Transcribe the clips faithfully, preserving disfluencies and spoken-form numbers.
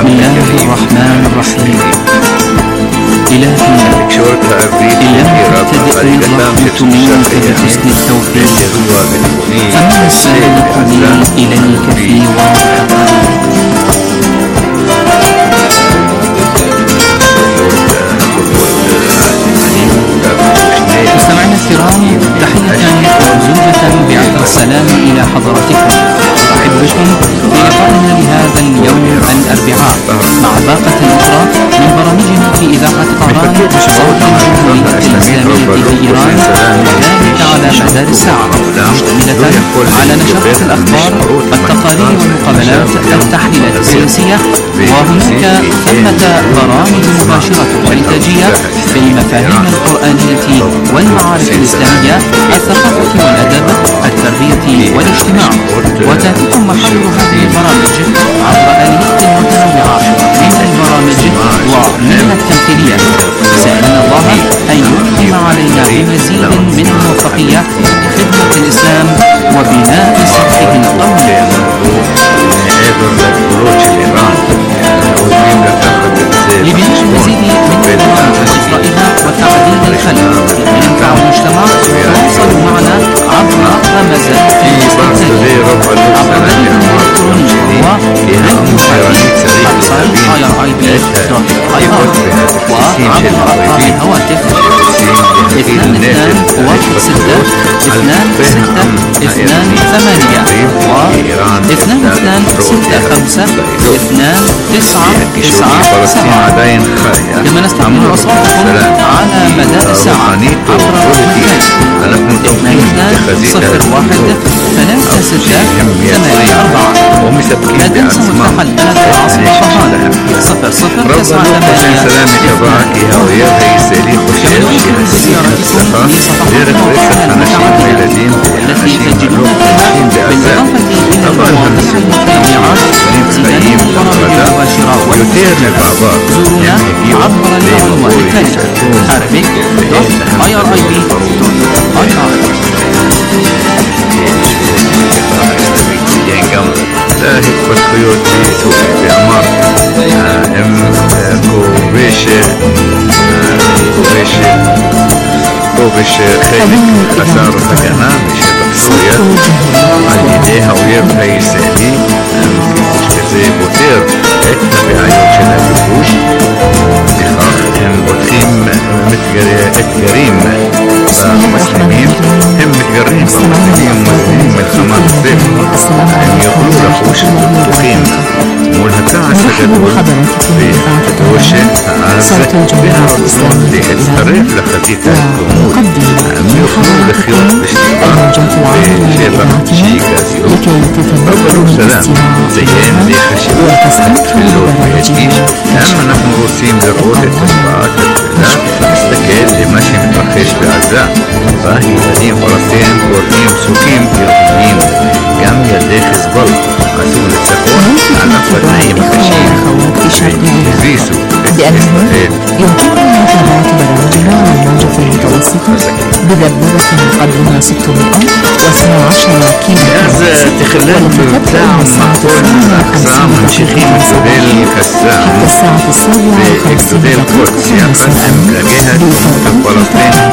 بسم الله الرحمن الرحيم. إلهي إن لم تبتدئ رحمة منك بحسن التوفيق فما السابق لي إليك في واضح الطريق. مستمعينا الكرام، تحية موزونة بعطر السلام إلى حضراتكم. أرحب بكم في لقائنا لهذا اليوم الأربعاء مع باقة أخرى من برامجنا في إذاعة طهران صوت الجمهورية الإسلامية في إيران، وذلك على مدار الساعة، مشتملة على نشرة الأخبار، التقارير والمقابلات، التحليلات السياسية، وهناك ثمة برامج مباشرة وإنتاجية في المفاهيم القرآنية والمعارف الإسلامية، الثقافة والأدب، التربية والاجتماع. وتأتيكم محل هذه البرامج عبر آليات متنوعة من البرامج ومن التمثيليات، سألنا الله أن ينعم علينا بمزيد من الموفقية لخدمة الإسلام وبناء صرحه القومي. لبناء المزيد من البرامج وإصلاحها وتعديل الخلق ينفع المجتمع، تواصلوا معنا عبر رمزات الاستنتاج عبر بريد إلكتروني وهو وعبر أرقام الهواتف اثنان اثنان واحد ستة اثنان ستة اثنان ثمانية و اثنان اثنان ستة خمسة اثنان تسعة تسعة سبعة. كما نستقبل أصواتكم على مدار الساعة عبر الرقم اثنان اثنان صفر واحد ثلاثة ستة ثمانية أربعة. لا تنسوا مفتاح البلد العاصمة طهران صفر صفر تسعة ثمانية. كما يمكن زيارتكم لصفحاتنا المتعددة التي تجدونها بالإضافة إلى المواقع المتنوعة لابتداء البرامج المباشرة والمباشرة. زورونا عبر العنوان التالي arabic dot irib dot ir. ذاهب بالخيوط بسوريا بأمر ام كوبيشة كوبيشة كوبيشة خيلك أثار فجأنا بشبك سوريا على يديها ويب هاي سالي زي بوتير اتبع يوشنا بوش اتخاخ هم بطخيم متجريم مسلمين هم متجرين مسلمين مسلمين من خمام الزيت هم يقولوا لخوش تقيم مولها سجدون بوشة عازة بها رسول لإستريح لخديثة الجمهور هم يقولوا لخيوط باشتغال بشبك شيكا زيوت أولو سلام زيان دي خشبة في اللون بيديش. أما نحن روسيم لرؤوت التشبعات البلاد استكاد لماشي مترخيش بعزاء فهي قديم فلسطين كوردين وسوكيم يرغبين قام يدي خزبل عسول السخون على فنايم خشيم يزيسو بأنه يمكننا متابعة برامجنا والموجة المتوسطة بذبذبة قدرها ستمائة واثني عشر كيلو هذا تخلال بتاع معقول أقسام شيخين السوديل كالساعة حتى الساعة السابعة وخمسين دقيقة مساء جهة فلسطين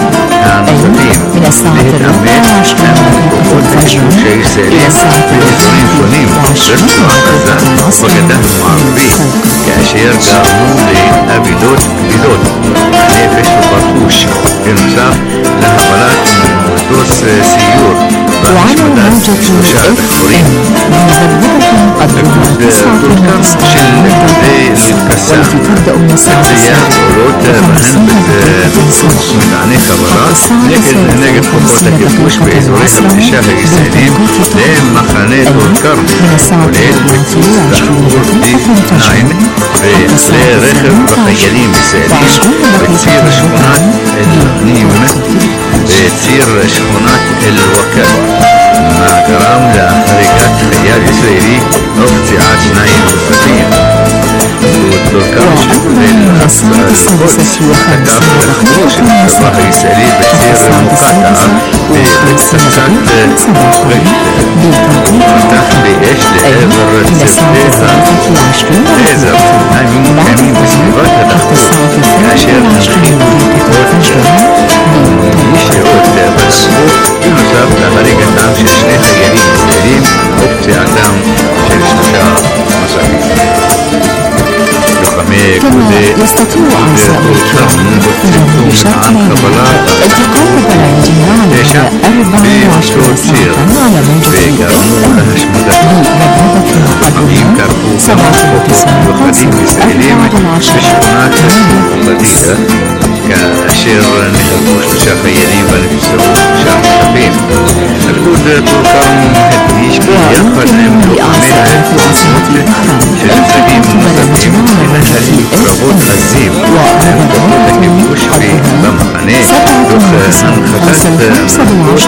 من الساعة الرابعة عشرين دقيقة الفجر إلى الساعة العشرين وعشرين دقيقة العصر معروفين كأشير قاموا لأبيدوت بيدوت نيفش وبرطوش بنصاف لها بلات دوس سيور وعلى موجة اف ام مذبذبة قدرها تسعة وتسعين والتي تبدأ من الساعة السابعة وخمسين دقيقة الصبح لكن نجد خطوتك يفوش بإزوريها الشهر السليم لين مخانات والكرم وليل بتستحور دي ناين بلي رخب بخيالين بسالين بتصير شخونات النيمة بتصير شخونات الوكالة مع جرام لحركات خيال إسرائيلي اختي عشناين وفتين والتركان شكو زي القدس ذكرت الخدوش الصباح الإسرائيلي بتصير مقاطعة بمؤسسات غير تفتح بإيش لعبر تسبيها ليزر هاي ممكنين بسببات الأخوة عشر نخيط يشتغل بس بنصاب لخريقة عام ششنة خيالين إسرائيليين وبتعتام شرشنشا مصاريف كما يستطيع أعضاء الكرام بشكل التقاء برامجنا على أربع وعشرين ساعة على موجة بمبلغ مقدمة سبعة وتسعين صفر أربعة العشرة قديدة كأشير نخلقوش مشاخيرين بنفسروا مشاخفين الكود تركم هديش بيأخذ عمل لأعصاب في عاصمة البحرين شجرين مستقيم لنهل يقربون غزيب وقبولك يبوش في بمحنين دخ انخطت مدوش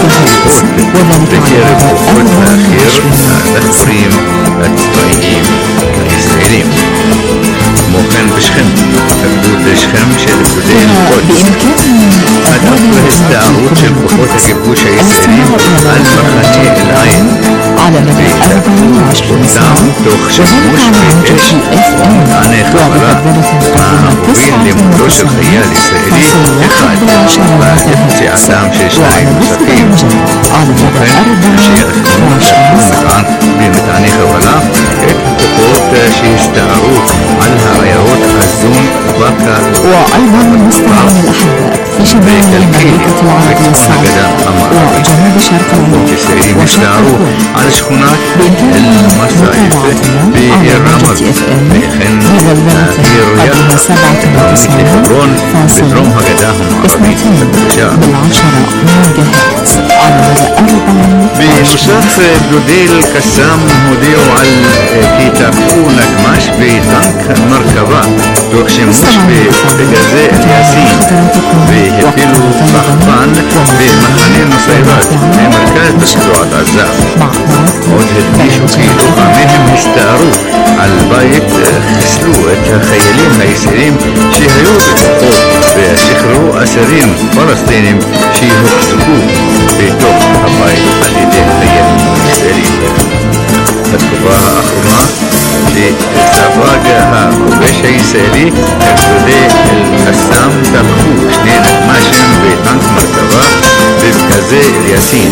بكير بوقت أخير تخريم التطيب الإسرائيليين موكان بشخم تبدو بشخم شلفودين القدس أدخل استعروت شلفوت كبوش إسرائيليين المخاني العين على مدى أربع وعشرين ساعة وذلك على موجة اف ام وبتقبلة قديمة تسعة وتسعين فاصل واحد بالعشرة وعلى بث برنامج على مدى أربع وعشرين ساعة بمتعني خبلا تقوت شيستعروت عنها عيارات خزون بكا وأيضا مستمعين الأحباء في شمال المملكة العربية السعودية وجنوب شرق العراق وشرق الكويت على شخونات المصائف بالرمل بخن قدم سبعة وتسعين فاصل اثنتين بالعشرة ميجا هرتز على مدى أربع بنصف جديل كسام هديو على كي تكون مش بتنك مركبة تخشمش بجزاء ياسين بهبلو فخفان بمحانين نصيبات بمركز بسرعة عزاء وجهد بيشو كيلو قامهم هستارو على البيت خسلوة خيالين هيسرين شهيو بتقوط بشخرو أسرين فلسطينيم شيهو خسكو بتوق هبايت حديدين خيالين هيسرين فتكباها أخرنا في سفاقها وبيش هيسري تكتدي القسام تبخو شنين اتماشم بتنك مركبة ببكزي الياسين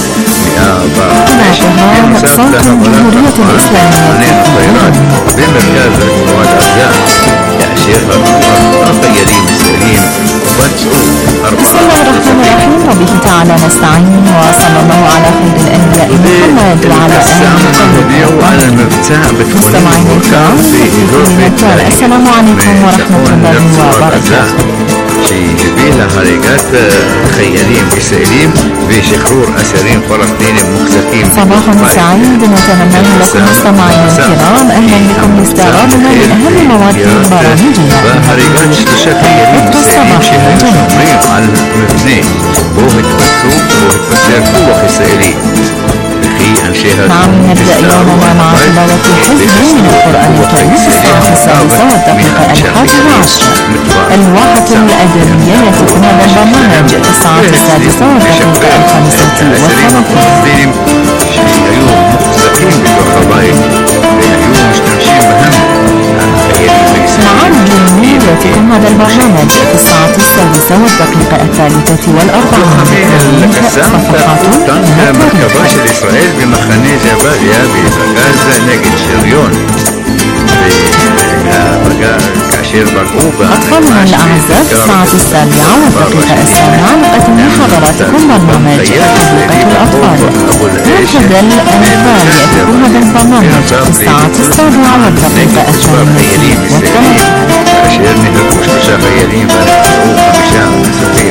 هناك صوت الجمهورية الإسلامية بمركز المواد الأرجاء تأشيرها الخيالين السليم بسم الله الرحمن الرحيم وبه تعالى نستعين وصلى الله على خير الأنبياء محمد وعلى آله وصحبه مستمعين الكرام السلام عليكم ورحمة الله وبركاته بيها حركات خيالين إسرائيليين بشخرور أسرين فلسطينيين مخزقين صباح سعيد نتمنى لكم مستمعين الكرام أهلا بكم لاستعراضنا لأهم مواد برامجنا حركات خيالين إسرائيليين شهرين على المبنى بوهد بسوق بوهد بسير قوة إسرائيلية نعم نبدأ يومنا مع تلاوة حزب من القرآن الكريم الساعة السادسة والدقيقة الحادية عشرة. الواحة الأدبية يكون هذا البرنامج في الساعة السادسة والدقيقة الخامسة والثلاثين. مع الجمهور يكون هذا البرنامج في الساعة السادسة والدقيقة الثالثة والأربعين. صفحات مركباش الإسرائيل بمخاني جباليا بغاز نجد شريون كاشير برقوبة أطفالنا الأعزاء في الساعة السابعة والدقيقة السابعة نقدم لحضراتكم برنامج حديقة الأطفال. مركز الأنفال يكون هذا البرنامج في الساعة السابعة والدقيقة الثامنة والثلاثين. كاشير نهربوش مشاغيرين برقوبة مشاغيرين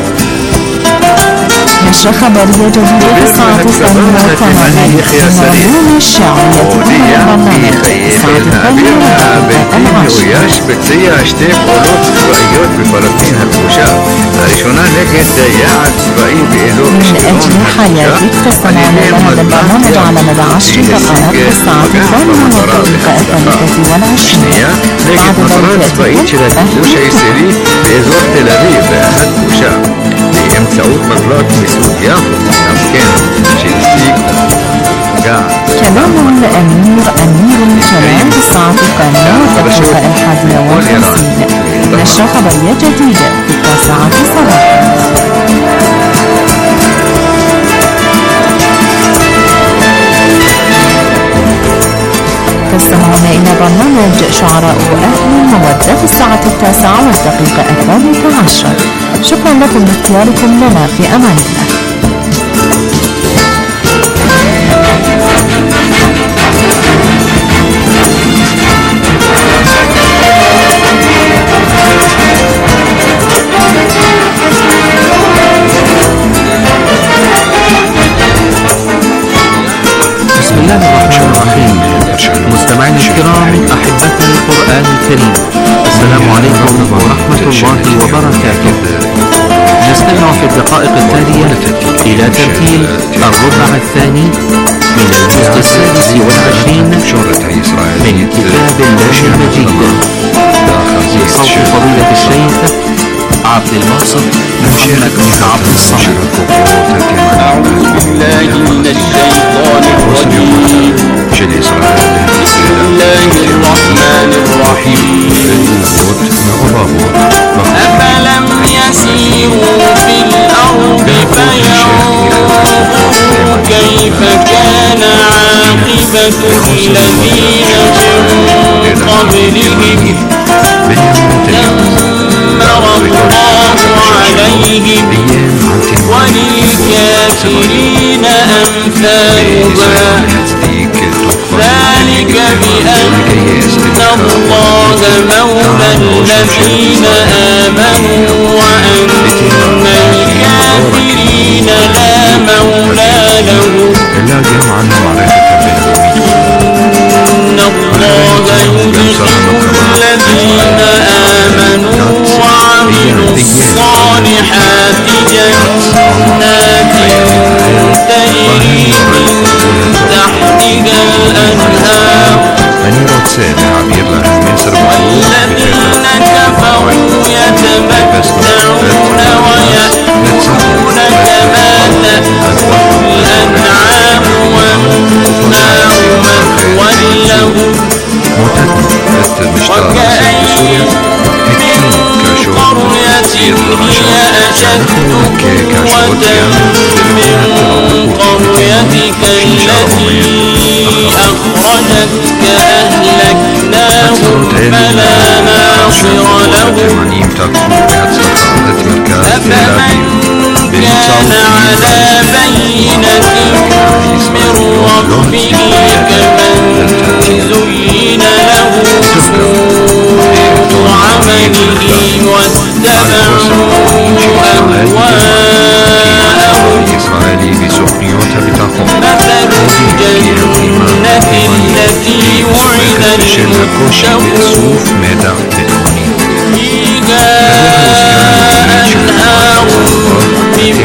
نشرة خبرية جديدة في الساعة الثانية والثمانين. الموضوع الشعبي يكون برنامج في الساعة الثانية والعشرين. بتسيع اشتاف ولوت سبعيات بفلسطين هالكوشة الرشونة لكن سياعة سبعي بإلو من أجل حياتك تستمع لهذا البرنامج على مدى عشر دقائق في الساعة الثانية والدقيقة الثالثة والعشرين. بعد ذلك צבאית של הכיבוש הישראלי באזור תל אביב באחת כבושה באמצעות מטלות מסוגיה גם כן שהשיג גם كلام الأمير أمير الكلام في الساعة الثانية والدقيقة الحادية والخمسين. نشرة خبرية جديدة في التاسعة صباحا. تستمعون إلى برنامج شعراء أهل المودة في الساعة التاسعة والدقيقة الثالثة عشر. شكرا لكم لاختياركم لنا، في أمان الله. بسم الله الرحمن الرحيم. مستمعينا الكرام، أحبتنا القرآن الكريم، السلام عليكم ورحمة الله وبركاته. نستمع في الدقائق التالية إلى ترتيل الربع الثاني من الجزء السادس والعشرين من كتاب الله المجيد بصوت فضيلة الشيخ عبد الباسط محمد بن عبد الصمد. أعوذ بالله من الشيطان الرجيم. بسم الله الرحمن الرحيم. أفلم يسيروا في الأرض فينظروا كيف كان عاقبة الذين من قبلهم دمر الله عليهم وللكافرين أمثالها ذلك بأن الله مولى الذين آمنوا وأن الكافرين لا مولى لهم إن الله يدخل الذين آمنوا وعملوا الصالحات جنات تجري من تحتها الأنهار والذين كفروا يتمتعون ويأكلون كما تأكل الأنعام والنار مثوى لهم وكأين من قرية هي أشد قوة من قريتك التي أخرجتك أهلكناهم فلا ناصر لهم أفمن كان على بينة من ربه كمن زين له سوء عمله واتبعوا أهواءهم مثل الجنة التي وعد المتقون فيها أنهار من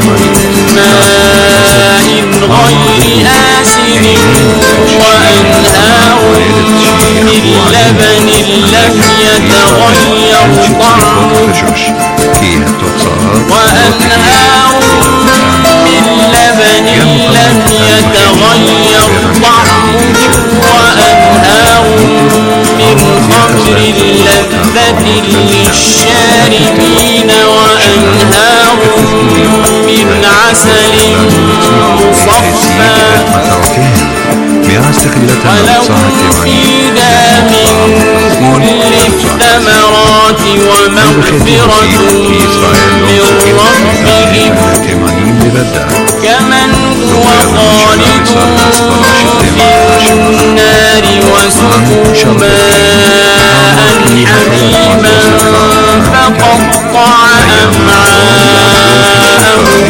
ماء غير آسن وأنهار من لبن لم يتغير طعمه وأنهار من لبن لم يتغير طعمه وأنهار من خمر لذة للشاربين وأنهار من عسل مصفى ولهم فيها من كل الثمرات ومغفرة من ربهم كمن هو خالد في النار وسقوا ماء حميما فقطع أمعاءهم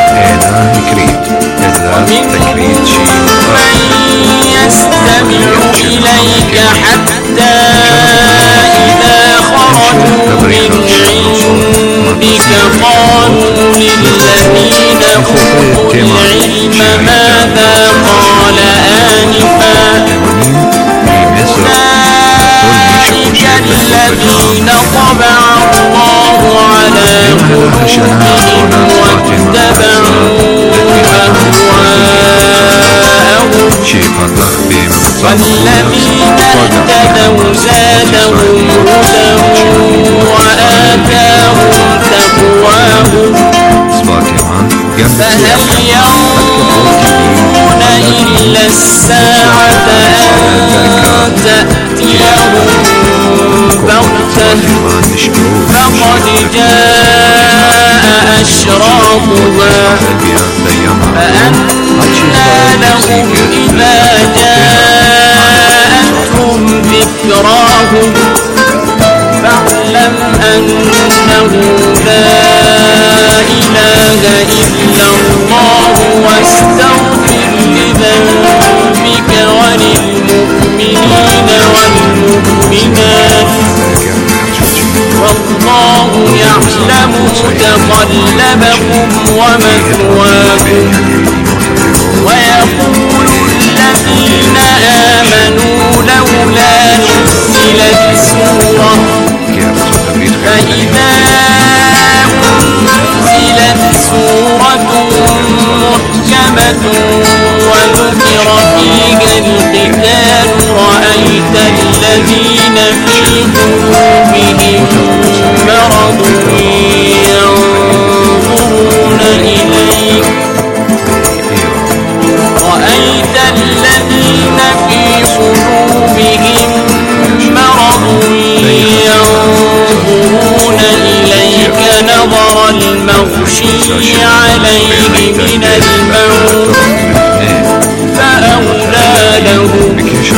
ومنهم من يستمع إليك حتى إذا خرجوا من عندك قالوا للذين أوتوا العلم ماذا قال آنفا أولئك الذين طبع الله على قلوبهم واتبعوا أهواءهم والذين اهتدوا زادهم هدى وآتاهم تقواهم فهل ينظرون إلا الساعة أن تأتيهم بغتة فقد جاء أشراطها فأنى لهم إذا جاءتهم ذكراهم فاعلم أنه لا إله إلا الله واستغفر لذنبك وللمؤمنين والمؤمنات والله يعلم متقلبكم ومثواكم ويقول الذين آمنوا لولا نزلت سورة فإذا أنزلت سورة محكمة وذكر فيها القتال رأيت الذين في قلوبهم مرض ينظرون إليك رأيت الذين في قلوبهم مرض ينظرون إليك نظر المغشي عليه من الموت فأولى لهم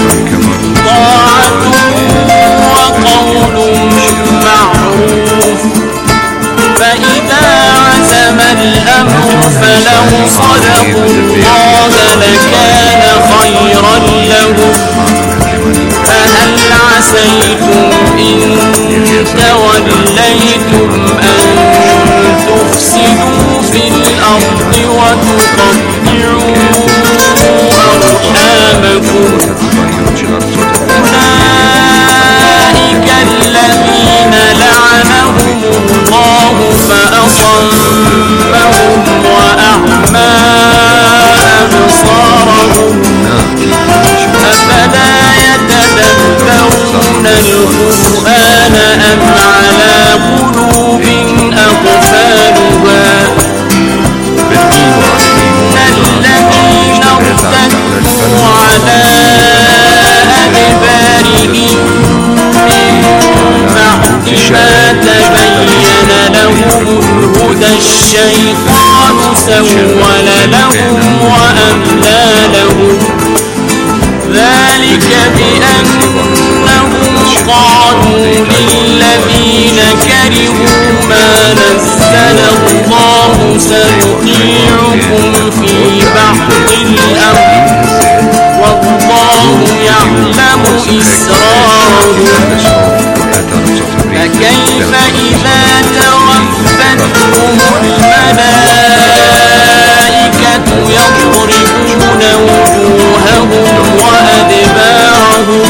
طاعة وقول معروف فإذا عزم الأمر فلو صدقوا الله لكان خيرا لهم فهل عسيتم إن توليتم أن تفسدوا في الأرض وتقطعوا أرحامكم أولئك الذين لعنهم الله فأصمهم وأعمى أبصارهم أفلا يتدبرون القرآن أم على قلوب أقفالها إن الذين ارتدوا على أدبارهم من بعد ما تبين لهم الهدى الشيطان سول لهم وأملى لهم ذلك بأنهم قالوا للذين كرهوا ما نزل الله سنطيعكم في بعض الأمر والله يعلم إسرارهم فكيف إذا توفتهم الملائكة يضربون وجوههم وأدبارهم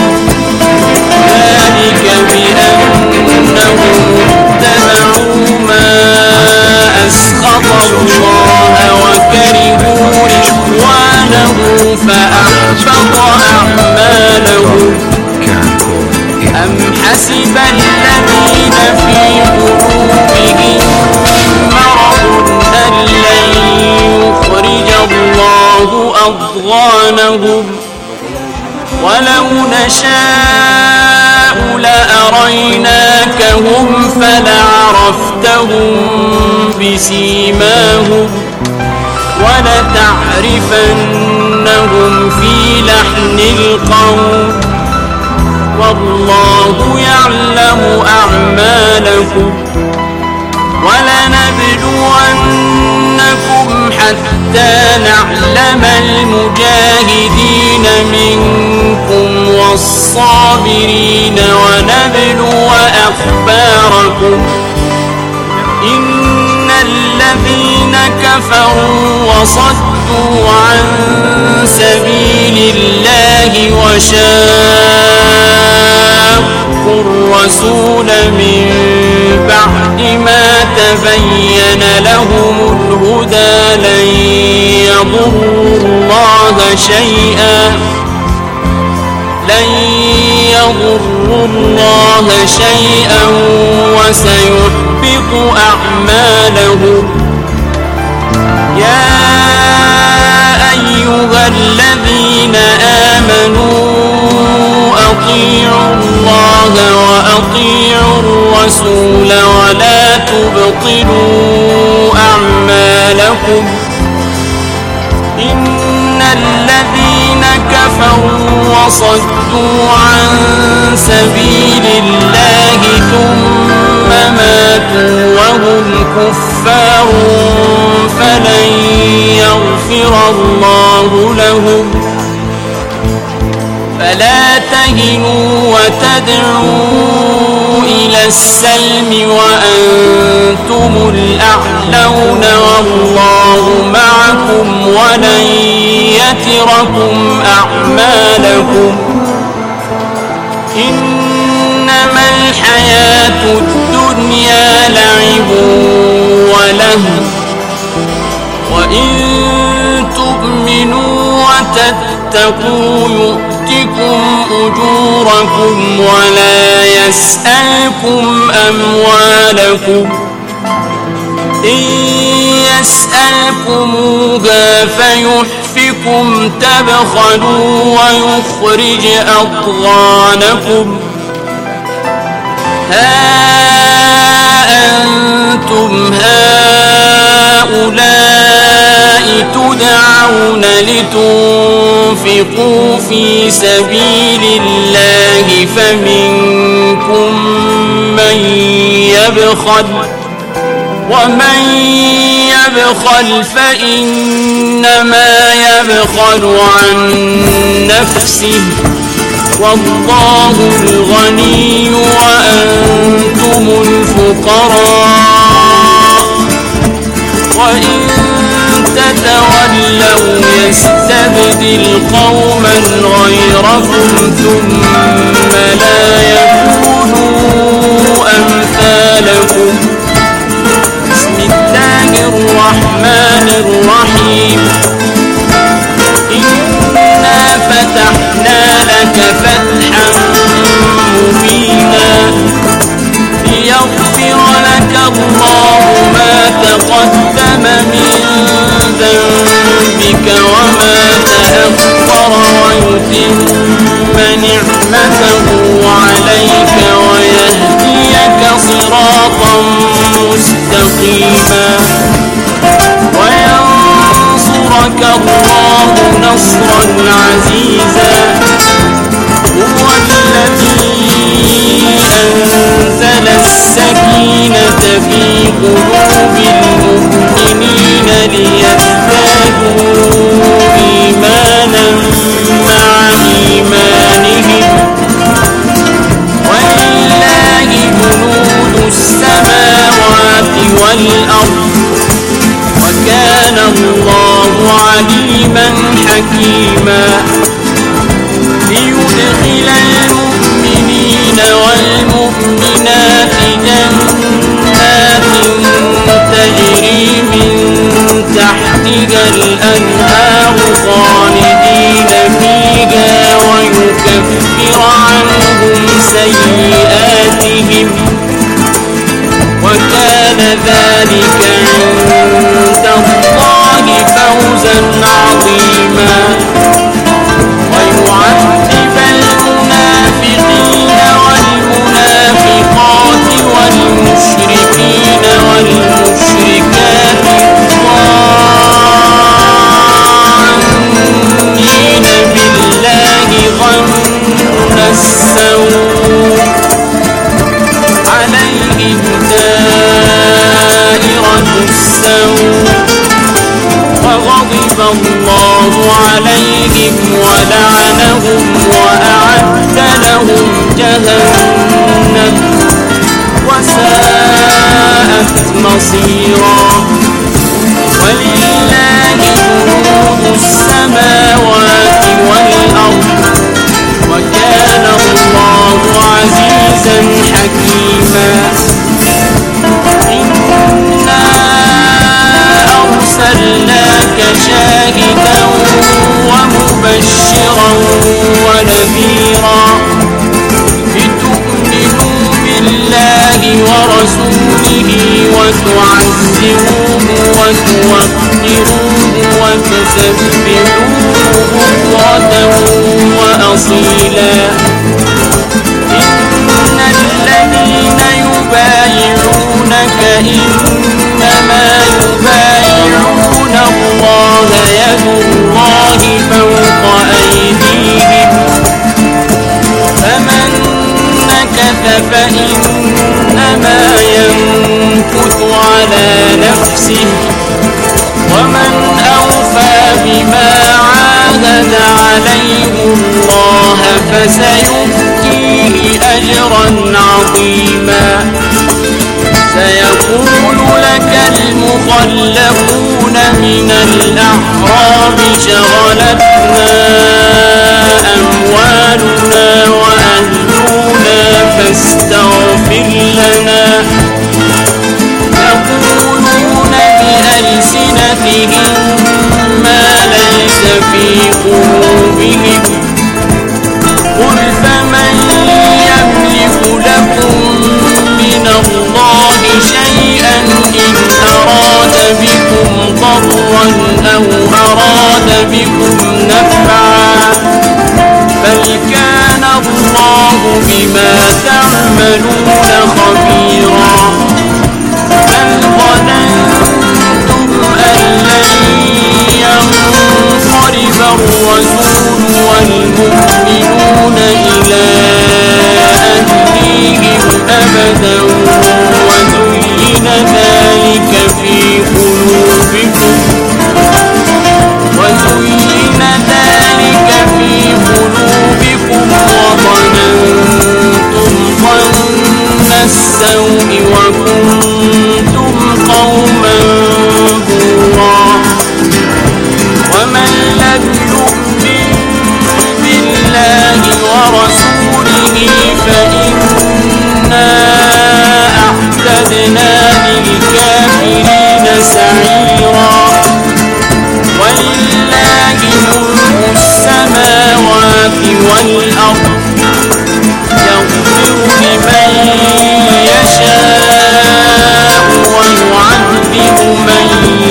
ذلك بأنهم اتبعوا ما أسخط الله وكرهوا رضوانه فأحبط أعمالهم أم حسب الذين في قلوبهم مرض أن لن يخرج الله أضغانهم ولو نشاء لأريناكهم فلعرفتهم بسيماهم ولتعرفنهم في لحن القول والله يعلم أعمالكم ولنبلونكم حتى نعلم المجاهدين منكم والصابرين ونبلو أخباركم إن الذين كفروا وصدوا عن سبيل الله وشاقوا الرسول تبين لهم الهدى لن يضروا الله شيئا لن يضروا الله شيئا وسيحبط أعمالهم. يا أيها الذين آمنوا أطيعوا الله وأطيعوا الرسول ولا تبطلوا أعمالكم إن الذين كفروا وصدوا عن سبيل الله ثم ماتوا وهم كفار فلن يغفر الله لهم. فلا تهنوا وتدعوا إلى السلم وأنتم الأعلون والله معكم ولن يتركم أعمالكم. إنما الحياة الدنيا لعب ولهو وإن تؤمنوا وتتقوا يؤتكم أجوركم ولا يسألكم أموالكم. إن يسألكموها فيحفكم تبخلوا ويخرج أضغانكم. ها أنتم هؤلاء تدعون لتنفقوا في سبيل الله فمنكم من يبخل ومن يبخل فإنما يبخل عن نفسه والله الغني وأنتم الفقراء وإن تتولوا يستبدل قوما غيركم ثم لا يكونوا أمثالكم. بسم الله الرحمن الرحيم. إنا فتحنا لك فتحا مبينا ليغفر لك الله ما تقدم من ذنبك وما تأخر ويتم نعمته عليك ويهديك صراطا مستقيما وينصرك الله نصرا عزيزا. هو الذي أنزل السكينة في قلوب المؤمنين ليزدادوا إيمانا مع إيمانهم ولله جنود السماوات والأرض وكان الله عليما حكيما. ليدخل المؤمنين والمؤمنات جنات تجري من تحتها الأنهار خالدين فيها ويكفر عنهم سيئاتهم وكان ذلك عند الله فوزا عظيما. ويعذب المنافقين والمنافقات والمشركين والمشركات الظانين بالله ظن السوء عليهم دائرة السوء وغضب الله عليهم ولعنهم وأعد لهم جهنم وساءت مصيرا. ولله جنود السماوات والأرض وكان الله عزيزا حكيما. إن مبشرا ونذيرا لتؤمنوا بالله ورسوله وتعزروه وتوقروه وتسبحوه بكرة وأصيلا. إن الذين يبايعونك إنما يبايعون الله يد الله فوق أيديهم فمن نكث فإنما ينكث على نفسه ومن أوفى بما عاهد عليه الله فسيؤتيه أجرا عظيما. سيقول لك المخلفون من الأعراب شغلتنا أموالنا وأهلنا فاستغفر لنا. يقولون بألسنتهم ما ليس في قلوبهم قل فمن يملك لكم من الله شيئا إن أراد بكم ضرا أو أراد بكم نفعا بل كان الله بما تعملون خبيرا. بل ظننتم أن لن ينقلب الرسول والمؤمنون إلى أهليهم أبدا وزين ذلك في قلوبكم وزين ذلك في قلوبكم وظننتم ظن السوء وكنتم قوما بورا. ومن لم يؤمن بالله ورسوله فإنا أعتدنا للكافرين سعيرا. ولله ملك السماوات والأرض يغفر لمن يشاء ويعذب من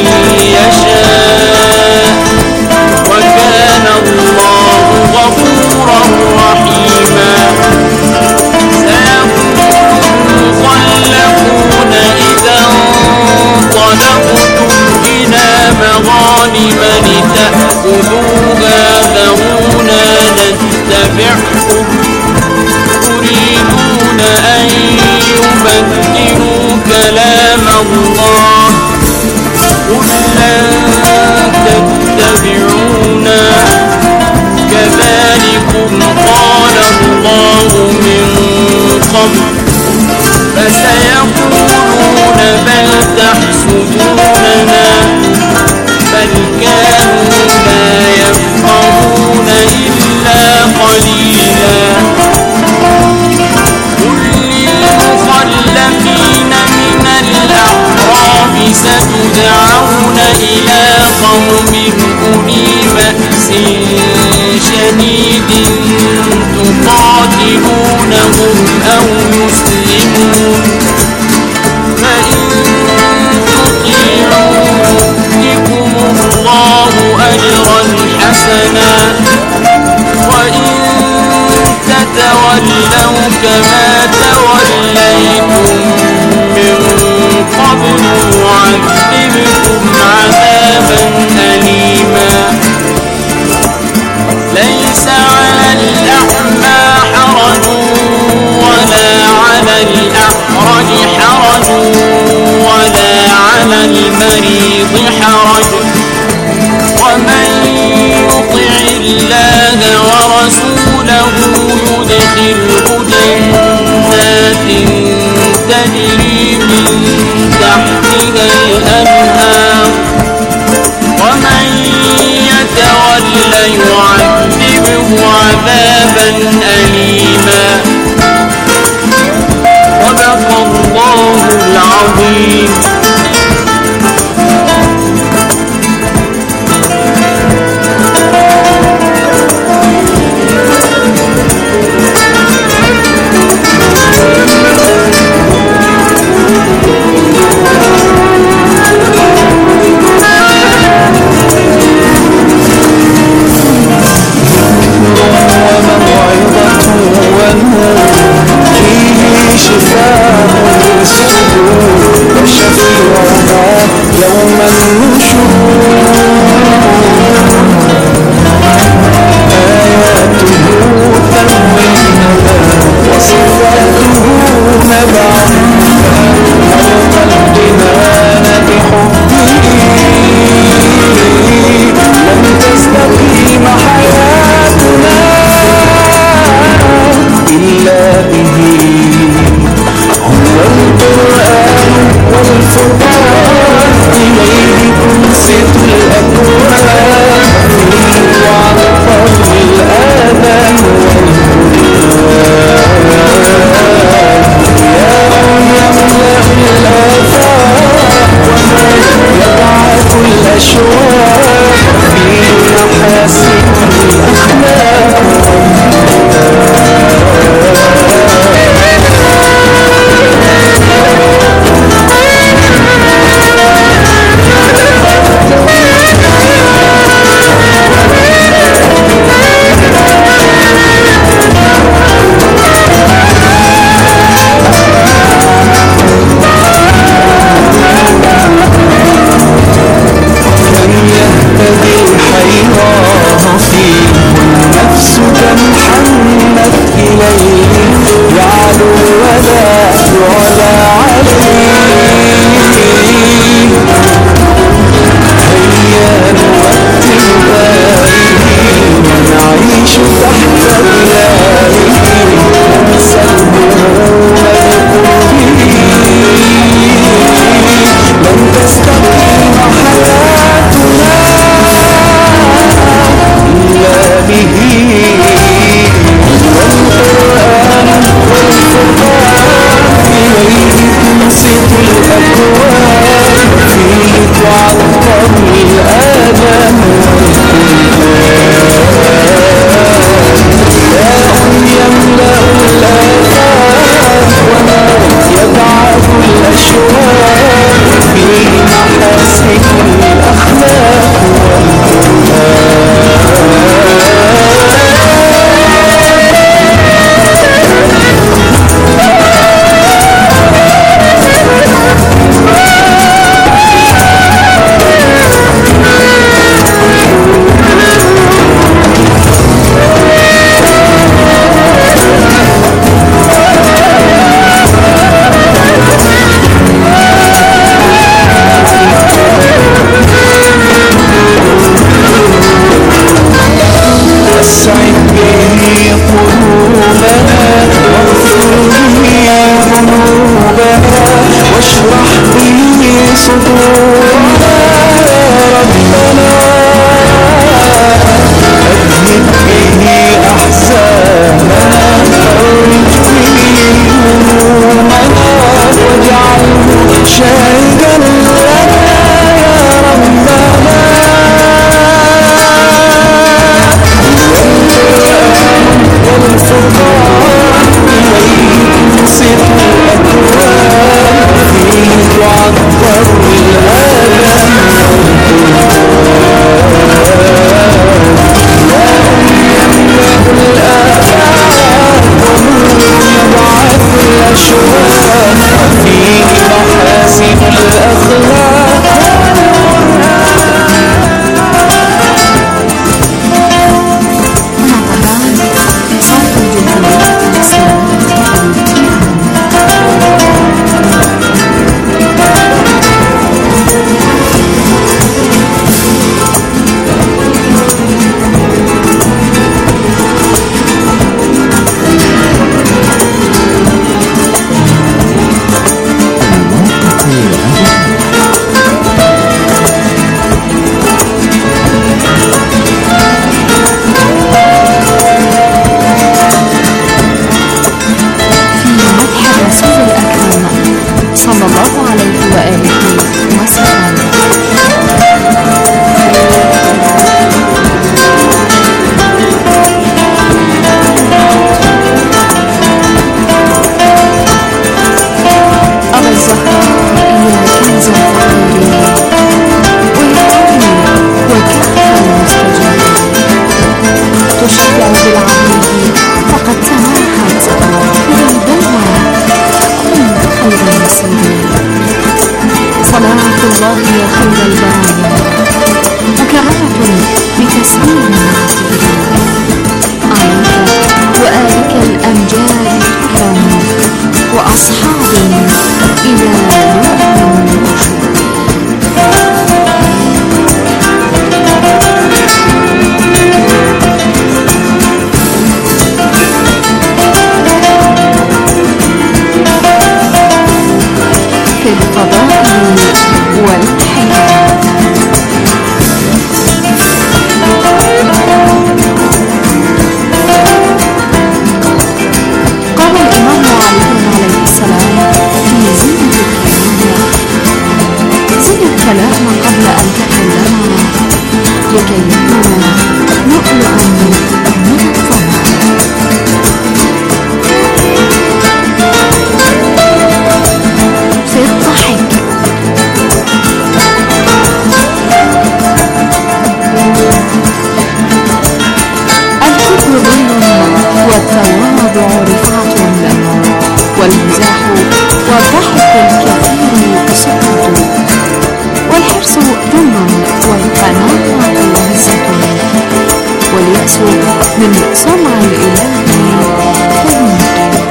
يشاء وكان الله غفورا رحيما. سيقول المخلفون إذا انطلقتم إلى مغانم لتأخذوها ذرونا نتبعكم يريدون أن يبدلوا كلام الله قل لن تتبعونا كذلكم قال الله من قبل فسيقولون بل تحسدوننا بل كانوا لا يفقهون إلا قليلا. قل للمخلفين من الأعراب ستدعون إلى قوم أولي بأس شديد تقاتلونهم أو يسلمون فإن تطيعوا يؤتكم الله أجرا حسنا وإن تتولوا كما توليتم من قبل يعذبكم عذابا أليما. ليس على الأعمى حرج ولا على الأعرج حرج ولا على المريض حرج ومن يطع الله ورسوله يدخله جنات تجري من تحتها الأنهار ومن يتول يعذبه عذابا أليما. صدق الله العظيم. صلاة الله يا خير البرايا مكررة بتسليم عليك وآلك الأمجاد طرا وأصحاب إلى يوم النشور. في الفضائل والحياة قال الإمام علي عليه السلام في زينة الكلام: زن الكلام قبل أن تكلم لكي يكون لؤلؤا من الظما. في الضحك الكبر ظل والتواضع رفعة والمزاح والضحك الكثير سكوت والحرص ذم والقناعة عزة واليأس من صنع الإله فيموت.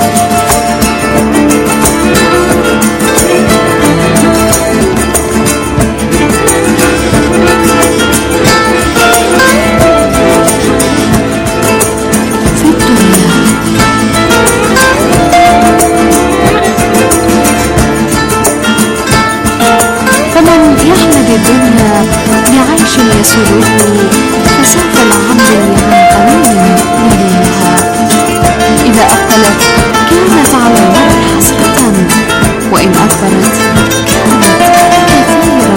الدنيا بعيش يسره فسوف العمر عن قليل يليها إذا أقبلت كانت على المرء حسرة وإن أكبرت كانت كثيرا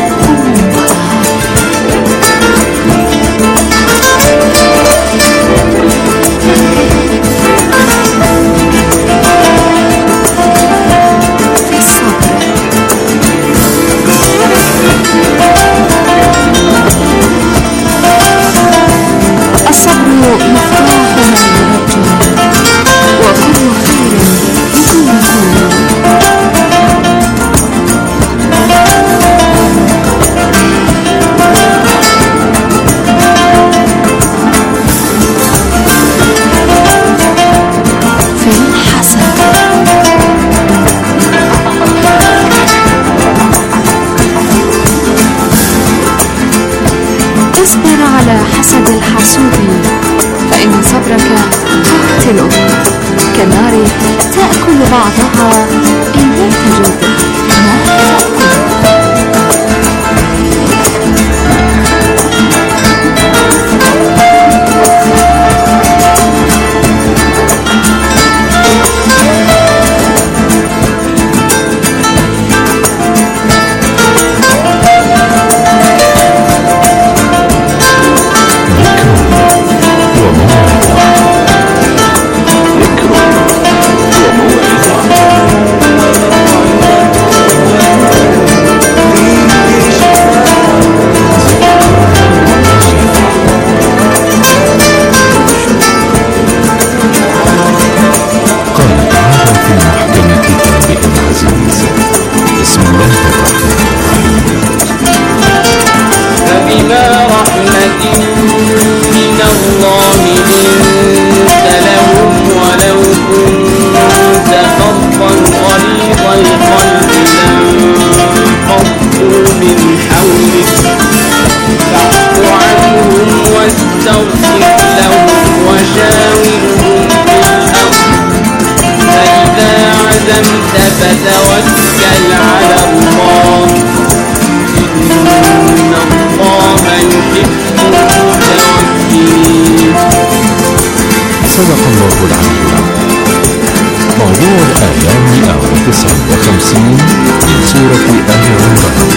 اصبر على حسد الحسود فإن صبرك قاتل كالنار تأكل بعضها إن لم تجد ما تأكل. فتوكل على الله إن الله يحب المتوكلين. صدق الله العلي موضوع الآية مئة وتسعة وخمسين من سورة آل عمران.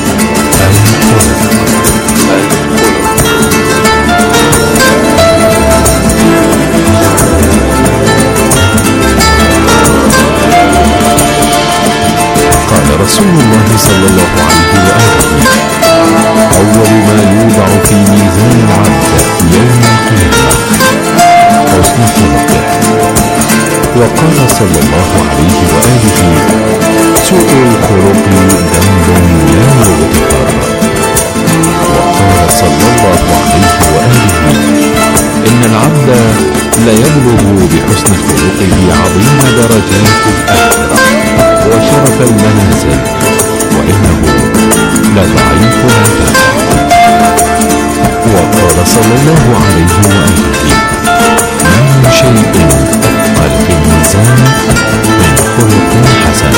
قال رسول الله صلى الله عليه وآله: أول ما يوضع في ميزان العبد يوم القيامة حسن خلقه. وقال صلى الله عليه وآله: سوء الخلق ذنب لا يغتفر. وقال صلى الله عليه وآله: إن العبد ليبلغ بحسن خلقه عظيم درجات الآخرة وشرف المنازل، وإنه لضعيف العبادة. وقال صلى الله عليه وآله: ما من شيء أثقل في الميزان من خلق حسن.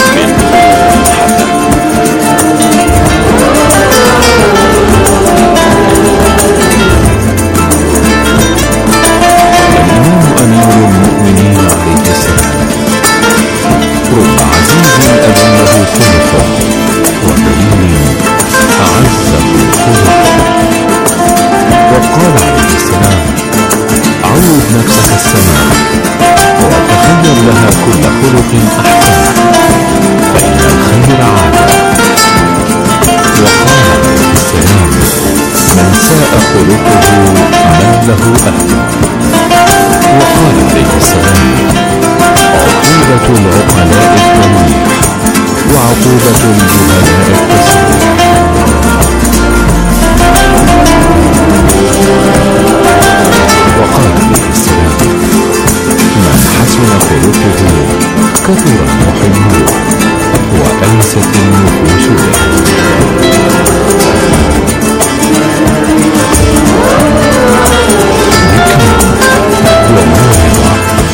الإمام أمير المؤمنين عليه السلام: رب عزيز أذله خلقه وذليل أعزه خلقه. وقال عليه السلام: عود نفسك السماء وتخير لها كل خلق أحسن، فإن الخير عادة. وقال عليه السلام: من ساء خلقه من له أهل. وقال عليه السلام: عقوبة العقلاء التنويح، وعقوبة الجهلاء التسويح. وقال عليه السلام: من حسن خلقه كثر محبوه وأنست النفوس به. وموعظة.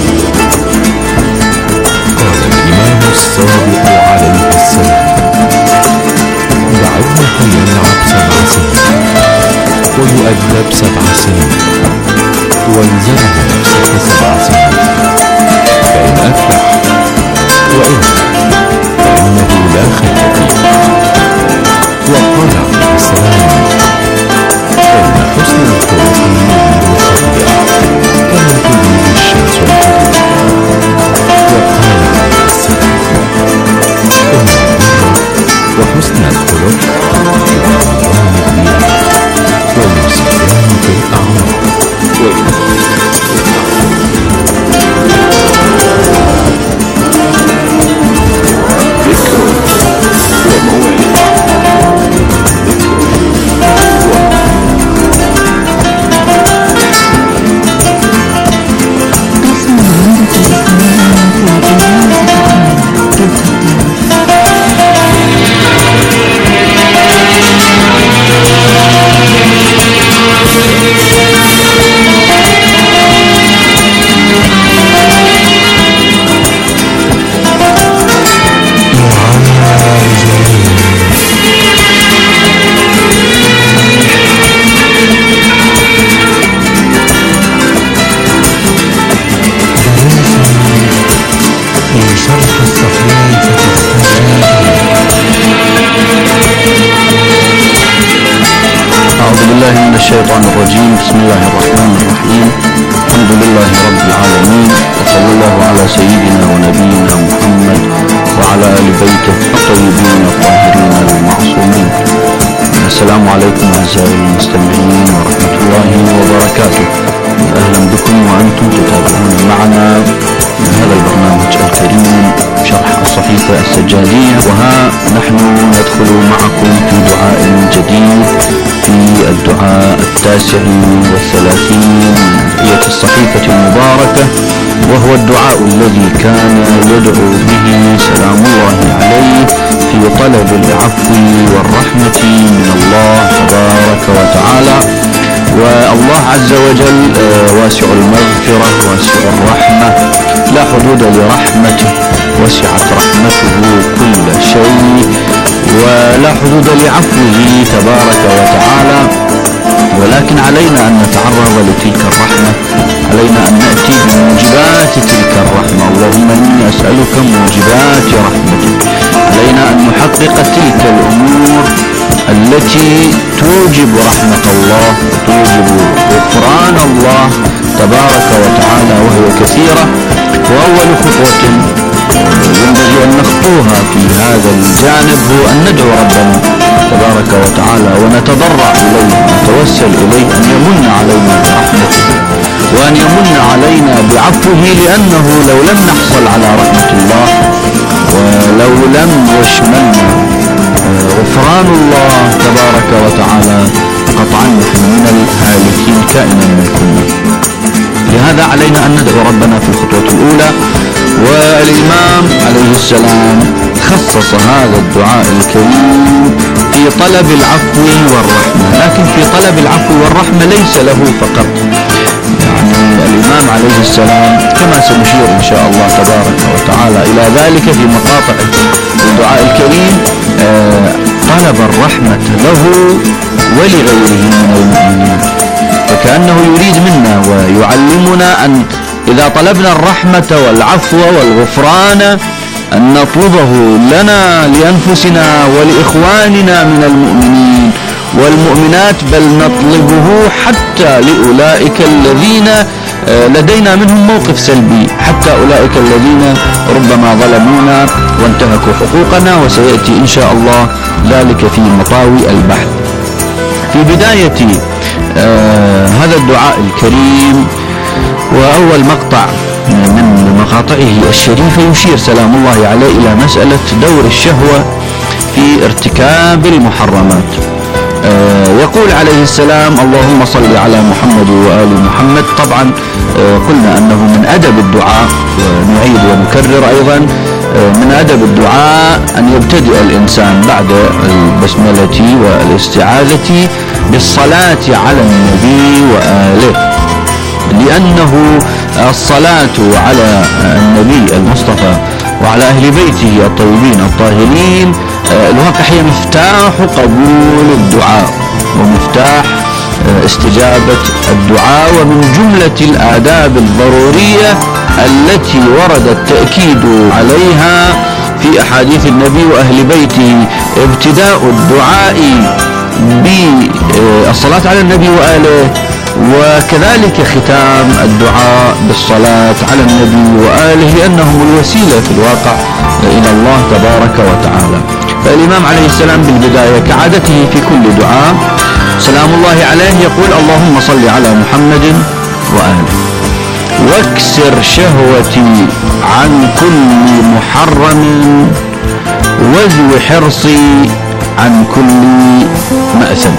قال الإمام الصادق عليه السلام: دع ابنك يلعب سبع سنين ويؤدب سبع سنين، والزمه نفسك سبع سنين، فإن أفلح، وإلا فإنه لا خير فيه. وقال عليه السلام: إن حسن الخلق يزيد الخطيئة كما تزيد الشمس الحديد. وقال عليه السلام: إن البر وحسن الخلق يعمران الدين ويمسكان في الأعمار. الشيطان الرجيم. بسم الله الرحمن الرحيم. الحمد لله رب العالمين، وصلى الله على سيدنا ونبينا محمد وعلى آل بيته الطيبين الطاهرين المعصومين. السلام عليكم أعزائي المستمعين ورحمة الله وبركاته. أهلا بكم وأنتم تتابعون معنا من هذا البرنامج الكريم شرح الصحيفة السجادية. وها نحن ندخل معكم في دعاء جديد في الدعاء التاسع والثلاثين من هي الصحيفة المباركة، وهو الدعاء الذي كان يدعو به سلام الله عليه في طلب العفو والرحمة من الله تبارك وتعالى. والله عز وجل واسع المغفرة واسع الرحمة، لا حدود لرحمته، وسعت رحمته كل شيء، ولا حدود لعفوه تبارك وتعالى. ولكن علينا أن نتعرض لتلك الرحمة، علينا أن نأتي بموجبات تلك الرحمة. اللهم إني أسألك موجبات رحمتك. علينا أن نحقق تلك الأمور التي توجب رحمة الله، توجب غفران الله تبارك وتعالى، وهي كثيرة. وأول خطوة ينبغي أن نخطوها في هذا الجانب هو أن ندعو ربنا تبارك وتعالى ونتضرع إليه ونتوسل إليه أن يمن علينا برحمته وأن يمن علينا بعفوه، لأنه لو لم نحصل على رحمة الله لو لم يشملنا غفران الله تبارك وتعالى قطعا نحن من الهالكين كائنا من كنا. لهذا علينا أن ندعو ربنا في الخطوة الأولى. والإمام عليه السلام خصص هذا الدعاء الكريم في طلب العفو والرحمة، لكن في طلب العفو والرحمة ليس له فقط، يعني الإمام عليه السلام كما سنشير إن شاء الله تبارك وتعالى إلى ذلك في مقاطع الدعاء الكريم، طلب الرحمة له ولغيره من المؤمنين، فكأنه يريد منا ويعلمنا أن إذا طلبنا الرحمة والعفو والغفران أن نطلبه لنا لأنفسنا ولإخواننا من المؤمنين والمؤمنات، بل نطلبه حتى لأولئك الذين لدينا منهم موقف سلبي، حتى أولئك الذين ربما ظلمونا وانتهكوا حقوقنا، وسيأتي إن شاء الله ذلك في مطاوي البحث. في بداية آه هذا الدعاء الكريم وأول مقطع من مقاطعه الشريفة يشير سلام الله عليه إلى مسألة دور الشهوة في ارتكاب المحرمات. آه يقول عليه السلام: اللهم صل على محمد وآل محمد. طبعا آه قلنا أنه من أدب الدعاء، ونعيد ونكرر أيضا آه من أدب الدعاء أن يبتدئ الإنسان بعد البسملة والاستعاذة بالصلاة على النبي وآله، لأنه الصلاة على النبي المصطفى وعلى أهل بيته الطيبين الطاهرين الواقع هي مفتاح قبول الدعاء ومفتاح استجابة الدعاء، ومن جملة الآداب الضرورية التي ورد التأكيد عليها في أحاديث النبي وأهل بيته ابتداء الدعاء بالصلاة على النبي وآله، وكذلك ختام الدعاء بالصلاة على النبي وآله، لأنهم الوسيلة في الواقع إلى الله تبارك وتعالى. فالإمام عليه السلام بالبداية كعادته في كل دعاء سلام الله عليه يقول: اللهم صل على محمد وآله، واكسر شهوتي عن كل محرم، وذو حرصي عن كل مأثم.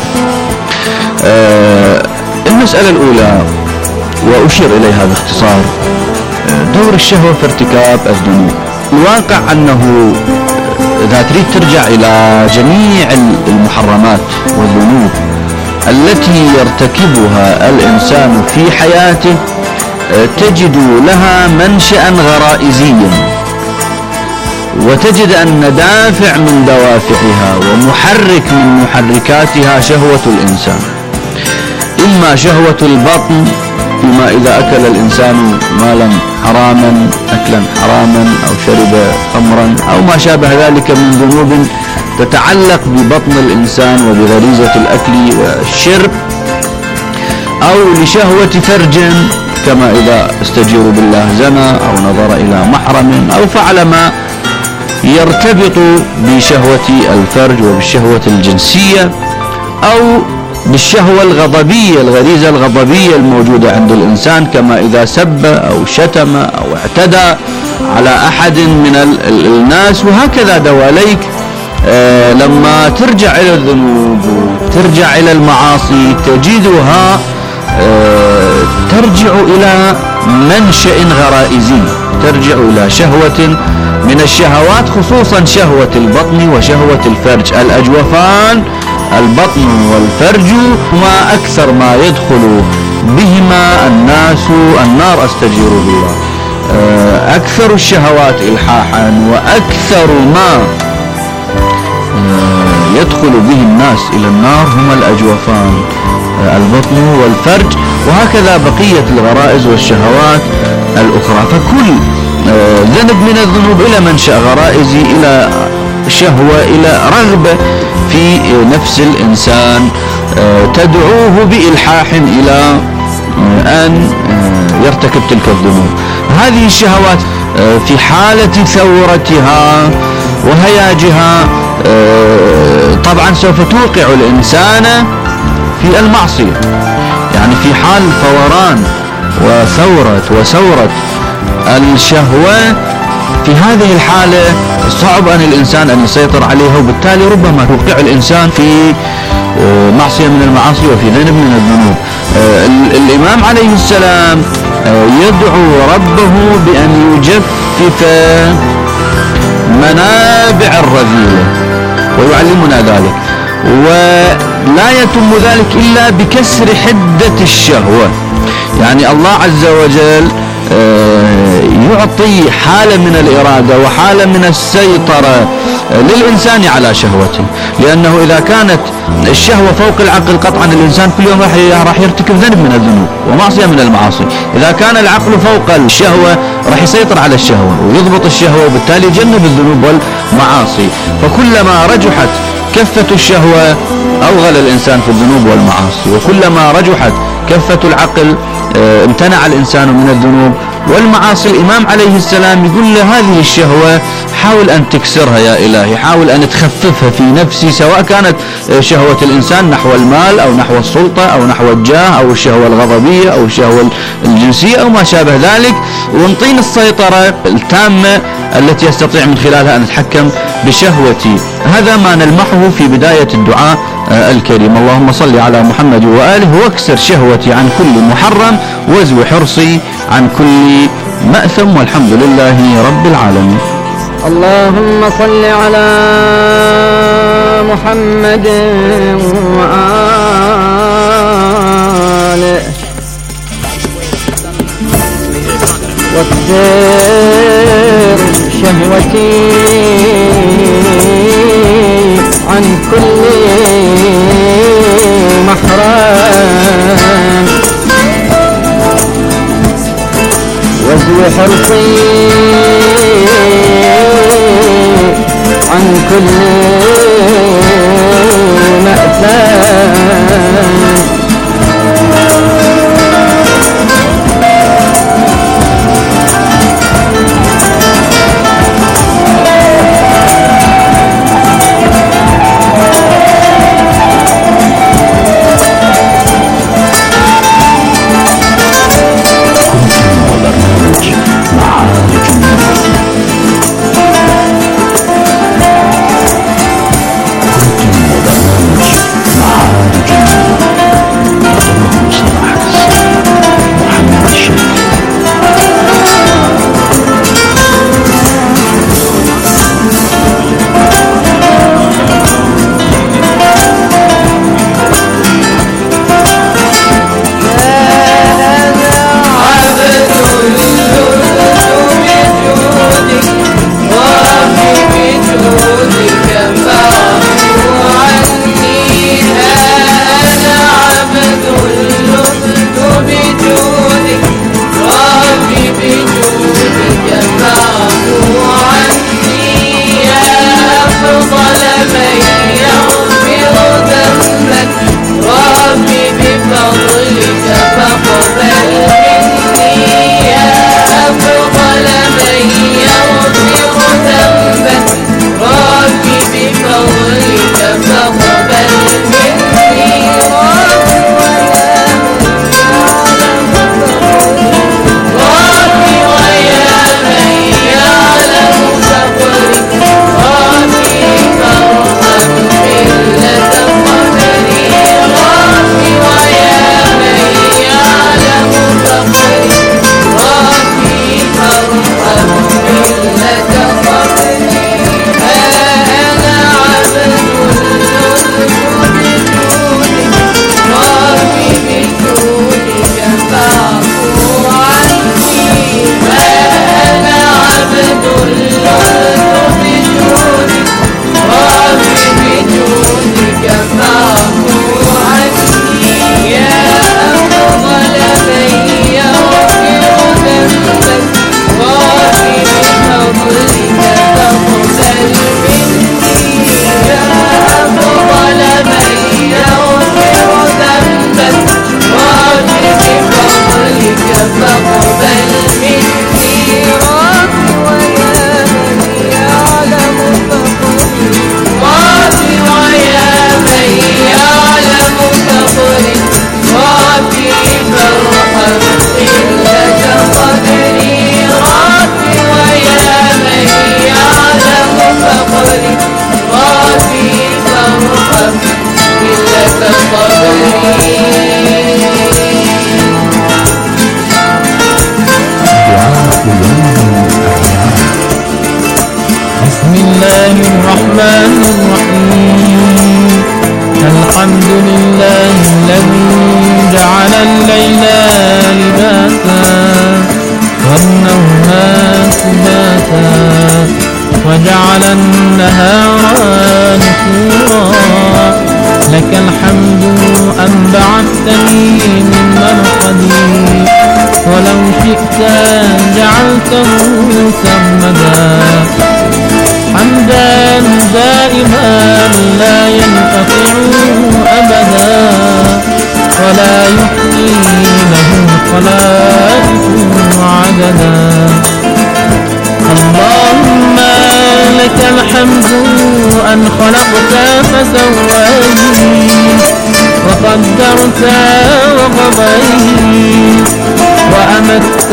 آه المسألة الأولى وأشير إليها باختصار دور الشهوة في ارتكاب الذنوب. الواقع أنه إذا تريد ترجع إلى جميع المحرمات والذنوب التي يرتكبها الإنسان في حياته تجد لها منشأ غرائزيا، وتجد أن دافع من دوافعها ومحرك من محركاتها شهوة الإنسان، إما شهوة البطن فيما إذا أكل الإنسان مالا حراما أكلا حراما أو شرب خمرا أو ما شابه ذلك من ذنوب تتعلق ببطن الإنسان وبغريزة الأكل والشرب، أو لشهوة فرج كما إذا استجير بالله زنى أو نظر إلى محرم أو فعل ما يرتبط بشهوة الفرج وبالشهوة الجنسية، أو بالشهوة الغضبية الغريزة الغضبية الموجودة عند الإنسان كما إذا سب أو شتم أو اعتدى على أحد من الناس. وهكذا دواليك آه لما ترجع إلى الذنوب وترجع إلى المعاصي تجدها آه ترجع إلى منشأ غرائزي، ترجع إلى شهوة من الشهوات، خصوصا شهوة البطن وشهوة الفرج. الأجوفان البطن والفرج ما أكثر ما يدخل بهما الناس النار، أستجير بالله. أكثر الشهوات إلحاحا وأكثر ما يدخل به الناس إلى النار هما الأجوفان البطن والفرج، وهكذا بقية الغرائز والشهوات الأخرى. فكل ذنب من الذنوب إلى منشأ غرائزي، إلى شهوة، إلى رغبة في نفس الإنسان تدعوه بإلحاح إلى أن يرتكب تلك الذنوب. هذه الشهوات في حالة ثورتها وهياجها طبعا سوف توقع الإنسان في المعصية، يعني في حال فوران وثورة وثورة الشهوة في هذه الحالة صعب أن الإنسان أن يسيطر عليها، وبالتالي ربما توقع الإنسان في معصية من المعاصي وفي ذنب من الذنوب. الإمام عليه السلام يدعو ربه بأن يجفف منابع الرذيلة ويعلمنا ذلك، ولا يتم ذلك إلا بكسر حدة الشهوة. يعني الله عز وجل يعطي حالة من الإرادة وحالة من السيطرة للإنسان على شهوته، لأنه إذا كانت الشهوة فوق العقل قطعا الإنسان كل يوم راح راح يرتكب ذنب من الذنوب ومعصية من المعاصي. إذا كان العقل فوق الشهوة راح يسيطر على الشهوة ويضبط الشهوة، وبالتالي يجنب الذنوب والمعاصي. فكلما رجحت كفة الشهوة أوغل الإنسان في الذنوب والمعاصي، وكلما رجحت كفة العقل امتنع الإنسان من الذنوب والمعاصي. الإمام عليه السلام يقول له هذه الشهوة حاول أن تكسرها يا إلهي، حاول أن تخففها في نفسي، سواء كانت شهوة الإنسان نحو المال أو نحو السلطة أو نحو الجاه أو الشهوة الغضبية أو الشهوة الجنسية أو ما شابه ذلك، وانطيني السيطرة التامة التي يستطيع من خلالها أن أتحكم بشهوتي. هذا ما نلمحه في بداية الدعاء الكريم. اللهم صل على محمد وآله واكسر شهوتي عن كل محرم وازو حرصي عن كل مأثم، والحمد لله رب العالمين. اللهم صل على محمد وآله واكسر شهوتي عن كل محرم وازو حرصي عن كل مأثم. معاد الله الرحمن الرحيم. الحمد لله الذي جعل الليل لباسا والنوم سباتا وجعل النهار نشورا. لك الحمد أن بعثتني من مرقدي ولو شئت جعلته سرمدا. حمدا دائما لا ينقطع أبدا ولا يحصي له الخلائق عددا. اللهم لك الحمد أن خلقت فسويت وقدرت وقضيت وأمت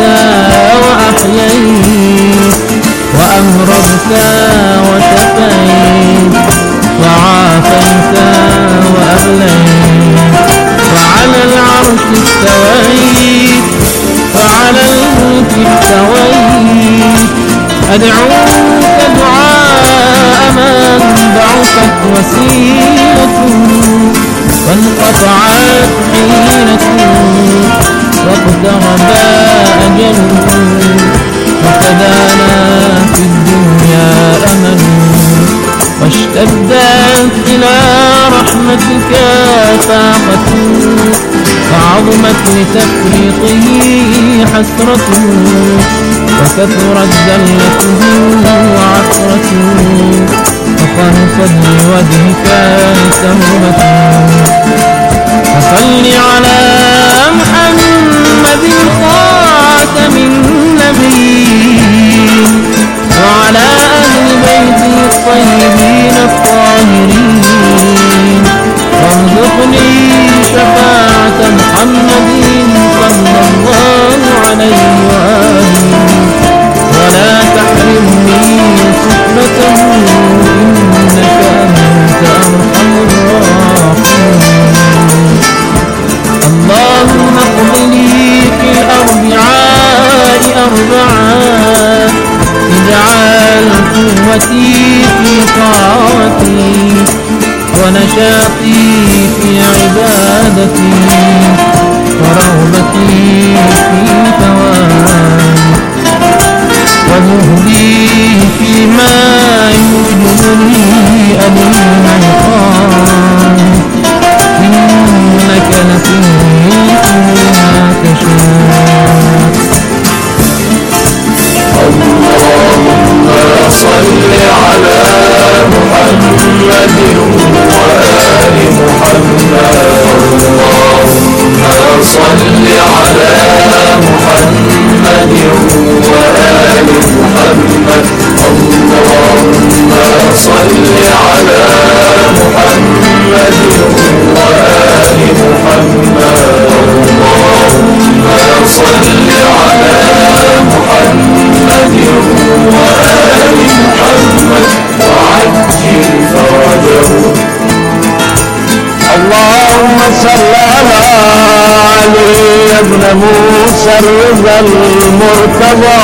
وأحييت وأمرضت وشفيت وعافيت وأبليت وعلى العرش استويت وعلى الملك استويت. أدعوك دعاء من ضعفت وسيلته وانقطعت حيلته واقترب أجله وخدانا في الدنيا أمل واشتدت إلى رحمتك طاقته وعظمت لتفريطه حسرته وكثرت زلته وعثرته وخلصت لوجهك سهمته. فصل على محمد خاتم النبيين وعلى أهل بيته الطيبين الطاهرين وارزقني شفاعة محمد صلى الله عليه وآله ولا تحرمني صحبته إنك أنت أرحم الراحمين. اللهم اقض لي في الأربعاء أربعا اجعل قوتي في طاعتي ونشاطي في عبادتي ورغبتي في ثوابي وزهدي فيما يوجبني أمين عقاب. إنك لطيف لما تشاء. اللهم صل على محمد وآل محمد. اللهم صل على محمد وآل محمد. اللهم صل على محمد وآل محمد. اللهم صل على محمد وآل محمد وعجل فرجه. اللهم صل على علي بن موسى الرضا المرتضى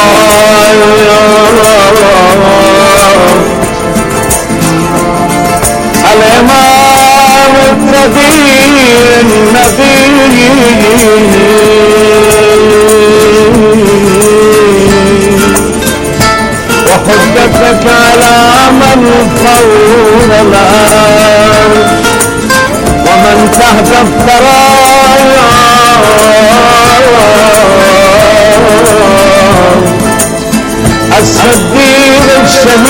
الإمام التقي النبي وحجتك على من فوق الأرض ومن تحت الثرايا الصديق الشهيد